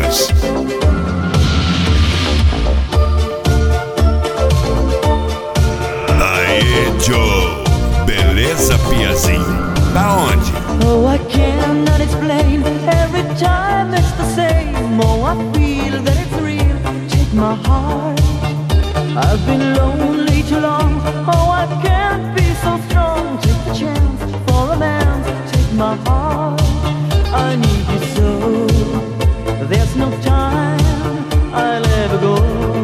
Multimarcas. Aê, Joe, beleza, Piazinho? Da onde? Oh, I cannot explain. Every time it's the same. Oh, I feel that it's real. Take my heart. I've been lonely too long. Oh, I can't be so strong. Take the chance for a man. Take my heart. I need you so. There's no time I'll ever go.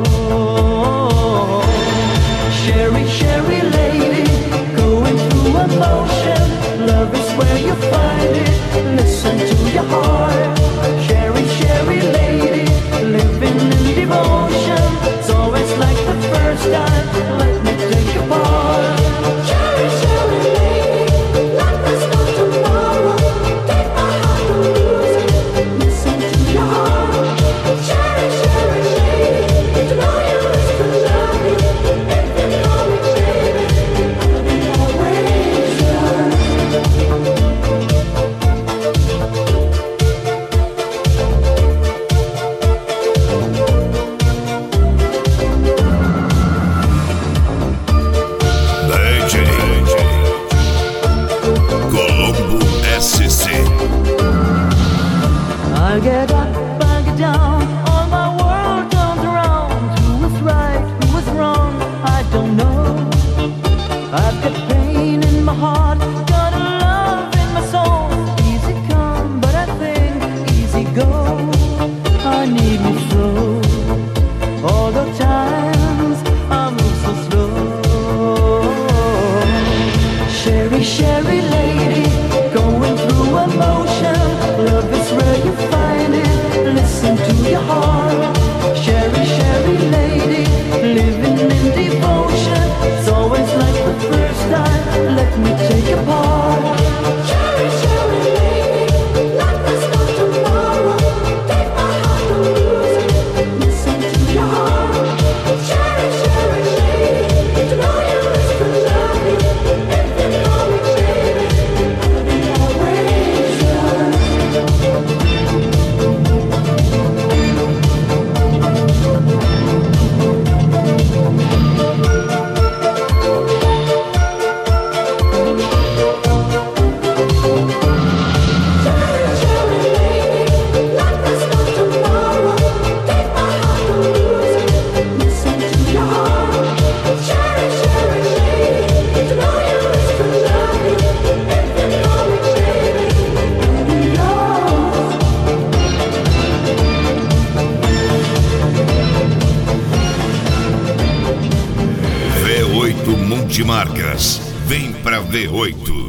Sherry, Sherry lady, going through emotion. Love is where you find it. Listen to your heart. Sherry, Sherry lady, living in devotion. It's always like the first time. Let me take your part. Sherry, Sherry lady, like there's no tomorrow. Take my heart and lose it. Listen to your heart. Sherry, Sherry lady, to know you is to love me. If you know me, baby, I'll be always yours. DJ Colombo SC. I get up, I get down, all my world turns around. Who is right, who is wrong, I don't know. I've got pain in my heart, got a love in my soul. Easy come, but I think easy go. I need you so. All the times I move so slow. Sherry, Sherry lady, going through emotion. Love is where you find it. Listen to your heart. Sherry, Sherry lady, living in devotion. It's always like the first time. Let me take your part. Sherry, Sherry lady, like there's no tomorrow. Take my heart and lose it. Listen to your heart. Sherry, Sherry lady, to know you is to love me. If you know me, baby, I'll be always yours. Sherry, Sherry lady, like there's no tomorrow. Take my heart and lose it. Listen to your heart. Sherry, Sherry lady, to know you is to love me. If you know me, baby, I'll be yours. V8 Multimarcas. Vem pra V8.